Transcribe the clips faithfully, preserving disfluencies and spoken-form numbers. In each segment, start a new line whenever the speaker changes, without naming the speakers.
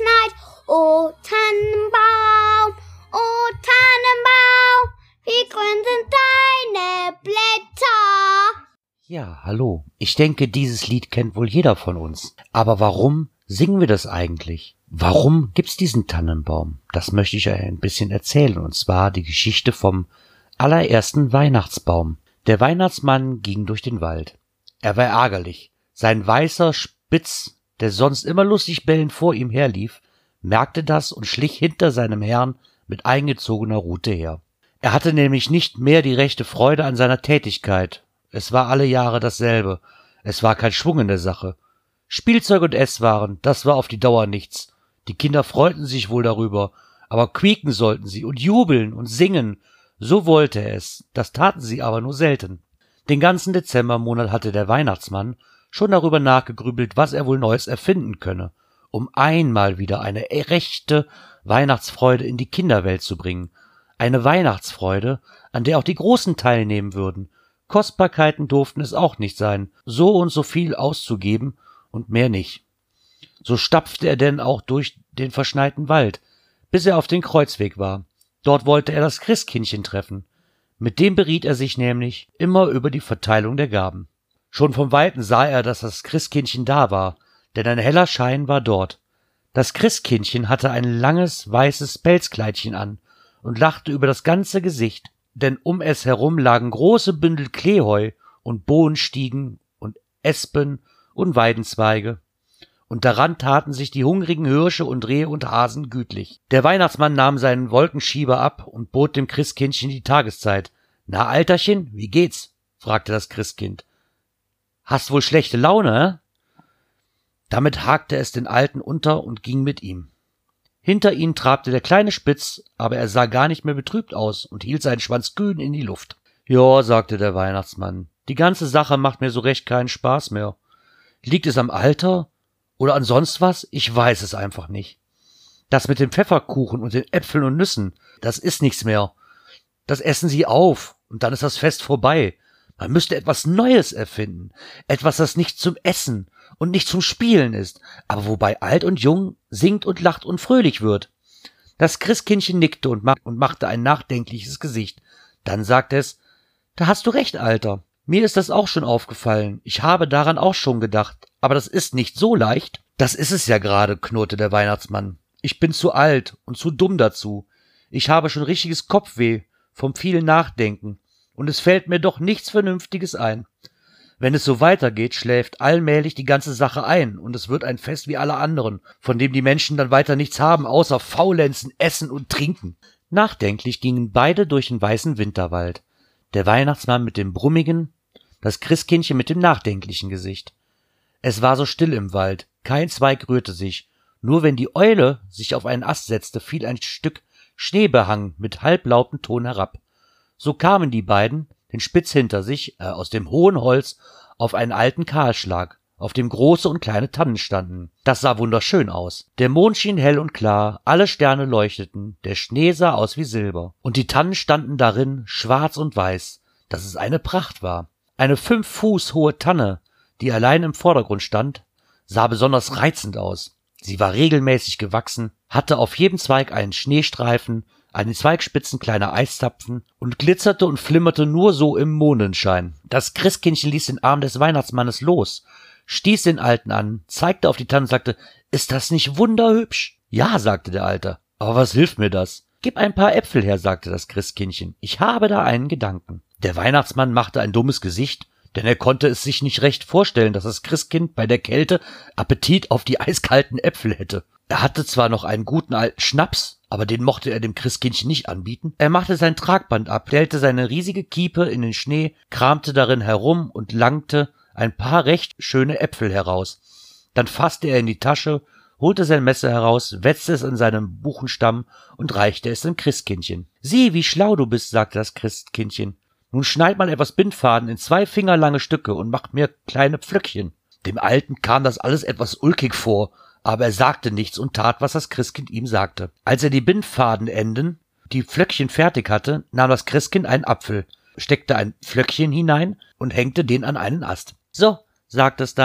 schneit. O Tannenbaum, o Tannenbaum, wie grün sind deine Blätter.
Ja, hallo. Ich denke, dieses Lied kennt wohl jeder von uns. Aber warum singen wir das eigentlich? Warum gibt's diesen Tannenbaum? Das möchte ich euch ein bisschen erzählen, und zwar die Geschichte vom allerersten Weihnachtsbaum. Der Weihnachtsmann ging durch den Wald. Er war ärgerlich. Sein weißer Spitz, der sonst immer lustig bellend vor ihm herlief, merkte das und schlich hinter seinem Herrn mit eingezogener Rute her. Er hatte nämlich nicht mehr die rechte Freude an seiner Tätigkeit. Es war alle Jahre dasselbe. Es war kein Schwung in der Sache. Spielzeug und Esswaren, das war auf die Dauer nichts. Die Kinder freuten sich wohl darüber, aber quieken sollten sie und jubeln und singen. So wollte er es, das taten sie aber nur selten. Den ganzen Dezembermonat hatte der Weihnachtsmann schon darüber nachgegrübelt, was er wohl Neues erfinden könne, um einmal wieder eine rechte Weihnachtsfreude in die Kinderwelt zu bringen. Eine Weihnachtsfreude, an der auch die Großen teilnehmen würden. Kostbarkeiten durften es auch nicht sein, so und so viel auszugeben und mehr nicht. So stapfte er denn auch durch den verschneiten Wald, bis er auf den Kreuzweg war. Dort wollte er das Christkindchen treffen. Mit dem beriet er sich nämlich immer über die Verteilung der Gaben. Schon vom Weiten sah er, dass das Christkindchen da war, denn ein heller Schein war dort. Das Christkindchen hatte ein langes, weißes Pelzkleidchen an und lachte über das ganze Gesicht, denn um es herum lagen große Bündel Kleeheu und Bohnenstiegen und Espen und Weidenzweige, und daran taten sich die hungrigen Hirsche und Rehe und Hasen gütlich. Der Weihnachtsmann nahm seinen Wolkenschieber ab und bot dem Christkindchen die Tageszeit. »Na, Alterchen, wie geht's?« fragte das Christkind. »Hast wohl schlechte Laune, hä?« Damit hakte es den Alten unter und ging mit ihm. Hinter ihnen trabte der kleine Spitz, aber er sah gar nicht mehr betrübt aus und hielt seinen Schwanz kühn in die Luft. »Ja«, sagte der Weihnachtsmann, »die ganze Sache macht mir so recht keinen Spaß mehr. Liegt es am Alter oder an sonst was? Ich weiß es einfach nicht. Das mit dem Pfefferkuchen und den Äpfeln und Nüssen, das ist nichts mehr. Das essen sie auf und dann ist das Fest vorbei. Man müsste etwas Neues erfinden, etwas, das nicht zum Essen und nicht zum Spielen ist, aber wobei alt und jung singt und lacht und fröhlich wird.« Das Christkindchen nickte und, mach und machte ein nachdenkliches Gesicht. Dann sagte es, »Da hast du recht, Alter. Mir ist das auch schon aufgefallen. Ich habe daran auch schon gedacht. Aber das ist nicht so leicht.« »Das ist es ja gerade«, knurrte der Weihnachtsmann. »Ich bin zu alt und zu dumm dazu. Ich habe schon richtiges Kopfweh vom vielen Nachdenken. Und es fällt mir doch nichts Vernünftiges ein. Wenn es so weitergeht, schläft allmählich die ganze Sache ein und es wird ein Fest wie alle anderen, von dem die Menschen dann weiter nichts haben, außer Faulenzen, Essen und Trinken.« Nachdenklich gingen beide durch den weißen Winterwald. Der Weihnachtsmann mit dem brummigen, das Christkindchen mit dem nachdenklichen Gesicht. Es war so still im Wald, kein Zweig rührte sich, nur wenn die Eule sich auf einen Ast setzte, fiel ein Stück Schneebehang mit halblautem Ton herab. So kamen die beiden, den Spitz hinter sich, äh, aus dem hohen Holz, auf einen alten Kahlschlag, auf dem große und kleine Tannen standen. Das sah wunderschön aus. Der Mond schien hell und klar, alle Sterne leuchteten, der Schnee sah aus wie Silber. Und die Tannen standen darin, schwarz und weiß, dass es eine Pracht war. Eine fünf Fuß hohe Tanne, die allein im Vordergrund stand, sah besonders reizend aus. Sie war regelmäßig gewachsen, hatte auf jedem Zweig einen Schneestreifen, an den Zweigspitzen kleine Eiszapfen und glitzerte und flimmerte nur so im Mondenschein. Das Christkindchen ließ den Arm des Weihnachtsmannes los, stieß den Alten an, zeigte auf die Tanne und sagte, »Ist das nicht wunderhübsch?« »Ja«, sagte der Alte, »aber was hilft mir das?« »Gib ein paar Äpfel her«, sagte das Christkindchen, »ich habe da einen Gedanken.« Der Weihnachtsmann machte ein dummes Gesicht, denn er konnte es sich nicht recht vorstellen, dass das Christkind bei der Kälte Appetit auf die eiskalten Äpfel hätte. Er hatte zwar noch einen guten alten Schnaps, aber den mochte er dem Christkindchen nicht anbieten. Er machte sein Tragband ab, stellte seine riesige Kiepe in den Schnee, kramte darin herum und langte ein paar recht schöne Äpfel heraus. Dann fasste er in die Tasche, holte sein Messer heraus, wetzte es an seinem Buchenstamm und reichte es dem Christkindchen. »Sieh, wie schlau du bist«, sagte das Christkindchen. »Nun schneid mal etwas Bindfaden in zwei fingerlange Stücke und macht mir kleine Pflöckchen.« Dem Alten kam das alles etwas ulkig vor, aber er sagte nichts und tat, was das Christkind ihm sagte. Als er die Bindfadenenden, die Pflöckchen fertig hatte, nahm das Christkind einen Apfel, steckte ein Pflöckchen hinein und hängte den an einen Ast. »So«, sagte es dann,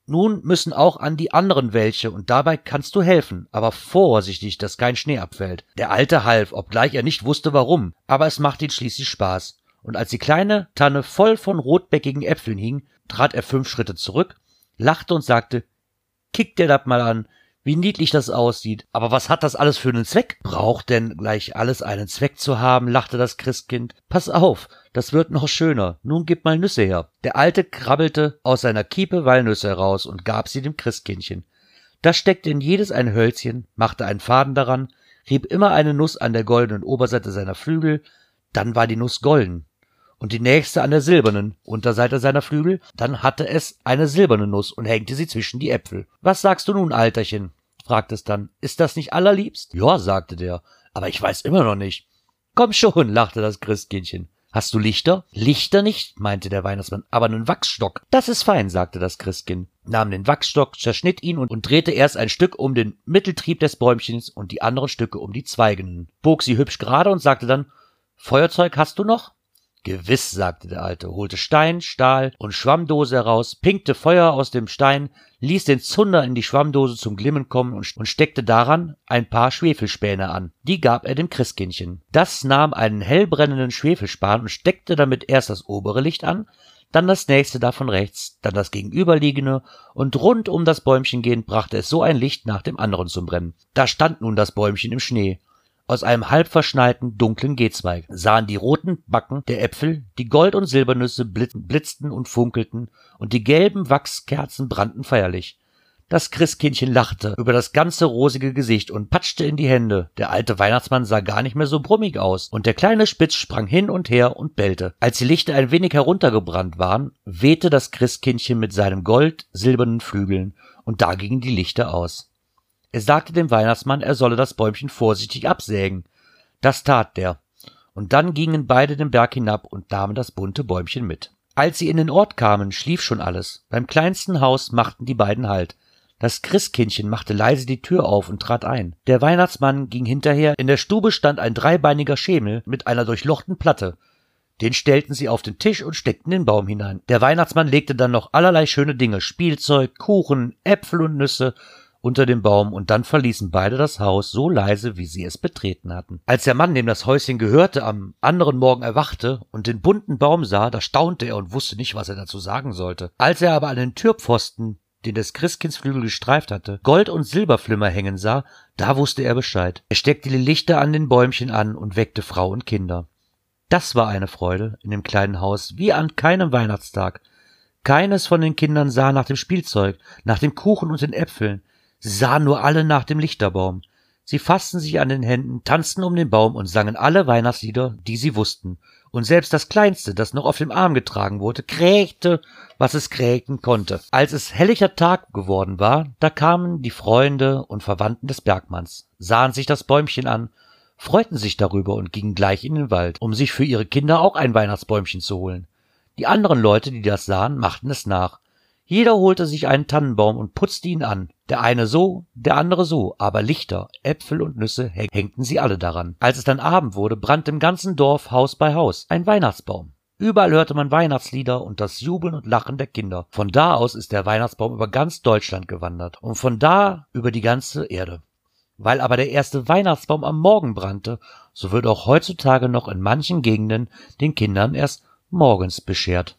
Nun müssen auch an die anderen welche und dabei kannst du helfen, aber vorsichtig, dass kein Schnee abfällt. Der Alte half, obgleich er nicht wusste warum, aber es machte ihn schließlich Spaß. Und als die kleine Tanne voll von rotbäckigen Äpfeln hing, trat er fünf Schritte zurück, lachte und sagte, »Kick dir das mal an, wie niedlich das aussieht. Aber was hat das alles für einen Zweck?« »Braucht denn gleich alles einen Zweck zu haben?« lachte das Christkind. »Pass auf, das wird noch schöner. Nun gib mal Nüsse her.« Der Alte krabbelte aus seiner Kiepe Walnüsse heraus und gab sie dem Christkindchen. Das steckte in jedes ein Hölzchen, machte einen Faden daran, rieb immer eine Nuss an der goldenen Oberseite seiner Flügel, dann war die Nuss golden. Und die nächste an der silbernen Unterseite seiner Flügel, dann hatte es eine silberne Nuss und hängte sie zwischen die Äpfel. »Was sagst du nun, Alterchen?« fragte es dann. »Ist das nicht allerliebst?« »Ja«, sagte der, »aber ich weiß immer noch nicht.« »Komm schon«, lachte das Christkindchen. »Hast du Lichter?« »Lichter nicht«, meinte der Weihnachtsmann, »aber einen Wachsstock.« »Das ist fein«, sagte das Christkind, nahm den Wachsstock, zerschnitt ihn und, und drehte erst ein Stück um den Mitteltrieb des Bäumchens und die anderen Stücke um die Zweige, bog sie hübsch gerade und sagte dann, »Feuerzeug hast du noch?« »Gewiss«, sagte der Alte, holte Stein, Stahl und Schwammdose heraus, pinkte Feuer aus dem Stein, ließ den Zunder in die Schwammdose zum Glimmen kommen und, und steckte daran ein paar Schwefelspäne an. Die gab er dem Christkindchen. Das nahm einen hellbrennenden Schwefelspan und steckte damit erst das obere Licht an, dann das nächste davon rechts, dann das gegenüberliegende, und rund um das Bäumchen gehend brachte es so ein Licht nach dem anderen zum Brennen. Da stand nun das Bäumchen im Schnee. Aus einem halb verschneiten, dunklen Gehzweig sahen die roten Backen der Äpfel, die Gold- und Silbernüsse blitzten und funkelten, und die gelben Wachskerzen brannten feierlich. Das Christkindchen lachte über das ganze rosige Gesicht und patschte in die Hände. Der alte Weihnachtsmann sah gar nicht mehr so brummig aus, und der kleine Spitz sprang hin und her und bellte. Als die Lichter ein wenig heruntergebrannt waren, wehte das Christkindchen mit seinen gold-silbernen Flügeln, und da gingen die Lichter aus. Er sagte dem Weihnachtsmann, er solle das Bäumchen vorsichtig absägen. Das tat der, und dann gingen beide den Berg hinab und nahmen das bunte Bäumchen mit. Als sie in den Ort kamen, schlief schon alles. Beim kleinsten Haus machten die beiden Halt. Das Christkindchen machte leise die Tür auf und trat ein. Der Weihnachtsmann ging hinterher. In der Stube stand ein dreibeiniger Schemel mit einer durchlochten Platte. Den stellten sie auf den Tisch und steckten den Baum hinein. Der Weihnachtsmann legte dann noch allerlei schöne Dinge, Spielzeug, Kuchen, Äpfel und Nüsse, unter dem Baum, und dann verließen beide das Haus so leise, wie sie es betreten hatten. Als der Mann, dem das Häuschen gehörte, am anderen Morgen erwachte und den bunten Baum sah, da staunte er und wusste nicht, was er dazu sagen sollte. Als er aber an den Türpfosten, den des Christkindsflügel gestreift hatte, Gold- und Silberflimmer hängen sah, da wusste er Bescheid. Er steckte die Lichter an den Bäumchen an und weckte Frau und Kinder. Das war eine Freude in dem kleinen Haus, wie an keinem Weihnachtstag. Keines von den Kindern sah nach dem Spielzeug, nach dem Kuchen und den Äpfeln. Sie sahen nur alle nach dem Lichterbaum. Sie fassten sich an den Händen, tanzten um den Baum und sangen alle Weihnachtslieder, die sie wussten. Und selbst das Kleinste, das noch auf dem Arm getragen wurde, krähte, was es krähen konnte. Als es hellicher Tag geworden war, da kamen die Freunde und Verwandten des Bergmanns, sahen sich das Bäumchen an, freuten sich darüber und gingen gleich in den Wald, um sich für ihre Kinder auch ein Weihnachtsbäumchen zu holen. Die anderen Leute, die das sahen, machten es nach. Jeder holte sich einen Tannenbaum und putzte ihn an. Der eine so, der andere so, aber Lichter, Äpfel und Nüsse hängten sie alle daran. Als es dann Abend wurde, brannte im ganzen Dorf Haus bei Haus ein Weihnachtsbaum. Überall hörte man Weihnachtslieder und das Jubeln und Lachen der Kinder. Von da aus ist der Weihnachtsbaum über ganz Deutschland gewandert und von da über die ganze Erde. Weil aber der erste Weihnachtsbaum am Morgen brannte, so wird auch heutzutage noch in manchen Gegenden den Kindern erst morgens beschert.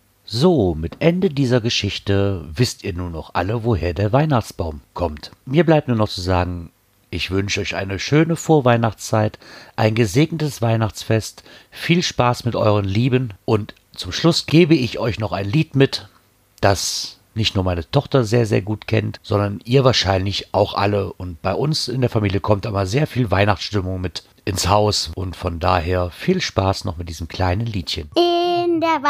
So, mit Ende dieser Geschichte wisst ihr nun noch alle, woher der Weihnachtsbaum kommt. Mir bleibt nur noch zu sagen, ich wünsche euch eine schöne Vorweihnachtszeit, ein gesegnetes Weihnachtsfest, viel Spaß mit euren Lieben, und zum Schluss gebe ich euch noch ein Lied mit, das nicht nur meine Tochter sehr, sehr gut kennt, sondern ihr wahrscheinlich auch alle. Und bei uns in der Familie kommt aber sehr viel Weihnachtsstimmung mit ins Haus, und von daher viel Spaß noch mit diesem kleinen Liedchen.
In der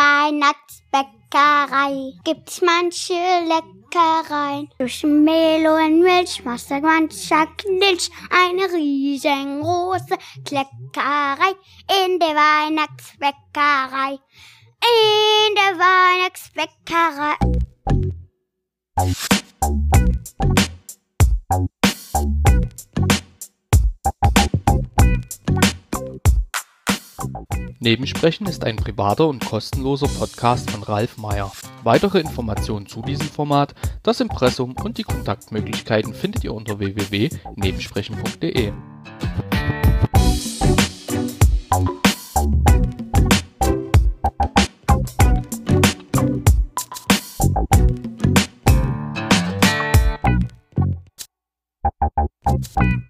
Weihnachtsbäckerei gibt's manche Leckereien. Zwischen Mehl und Milch macht mancher Knilch eine riesengroße Kleckerei. In der Weihnachtsbäckerei, in der Weihnachtsbäckerei.
Nebensprechen ist ein privater und kostenloser Podcast von Ralf Meyer. Weitere Informationen zu diesem Format, das Impressum und die Kontaktmöglichkeiten findet ihr unter w w w punkt nebensprechen punkt de.